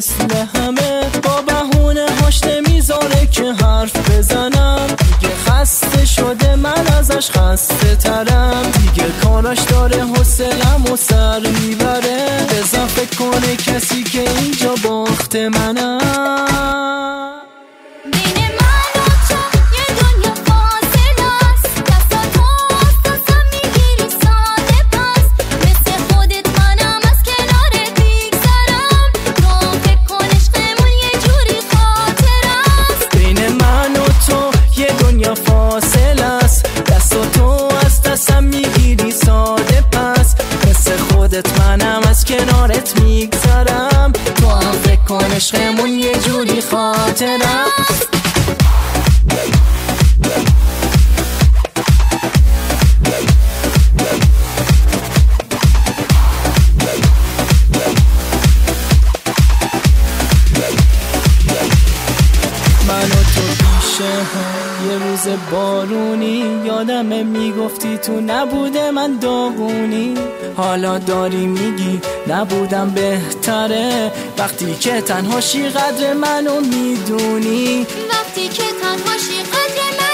مثل همه با بهونه هاش نمیذاره که حرف بزنم. دیگه خسته شده من ازش خسته ترم، دیگه کاراش داره حوصله‌مو و سر میبره. بزن فکر کنه کسی که اینجا باخت منم. فاصله است، دست و تو از دستم میگیری ساده پس. مثل خودت منم از کنارت میگذرم، تو هم فکر کن عشقمون یه جوری خاطره است. من و تو پیشه یه روز بارونی، یادمه میگفتی تو نبوده من داغونی. حالا داری میگی نبودم بهتره، وقتی که تنهاشی قدر منو میدونی. وقتی که تنهاشی قدر منو